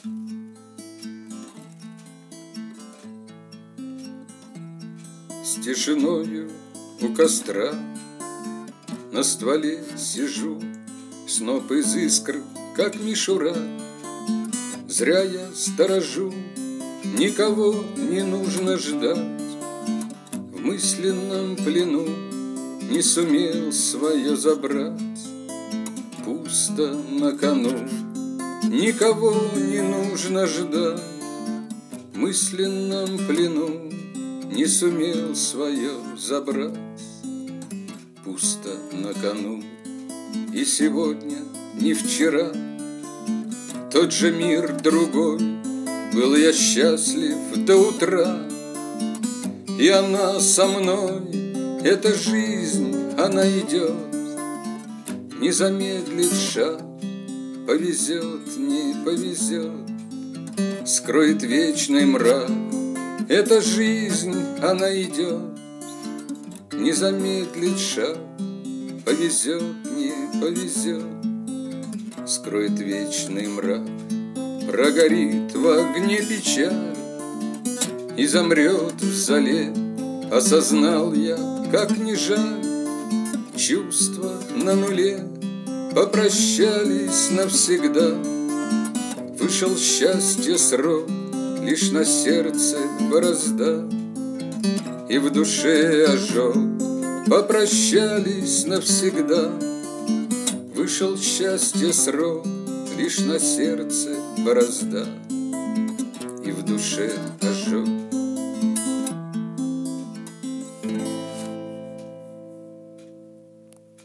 С тишиною у костра на стволе сижу, сноп из искр, как мишура. Зря я сторожу, никого не нужно ждать. В мысленном плену не сумел свое забрать. Пусто на кону, никого не нужно ждать. В мысленном плену не сумел свое забрать. Пусто на кону, и сегодня, не вчера. Тот же мир другой, был я счастлив до утра. И она со мной, эта жизнь, она идет. Не замедлит шаг, повезет, не повезет. Скроет вечный мрак, эта жизнь, она идет. Не замедлит шаг, повезет, не повезет. Скроет вечный мрак, прогорит в огне печаль и замрет в зале. Осознал я, как не жаль, чувства на нуле попрощались навсегда. Вышел счастье срок, лишь на сердце борозда и в душе ожог. Попрощались навсегда. Вышел счастье срок, лишь на сердце борозда и в душе ожог.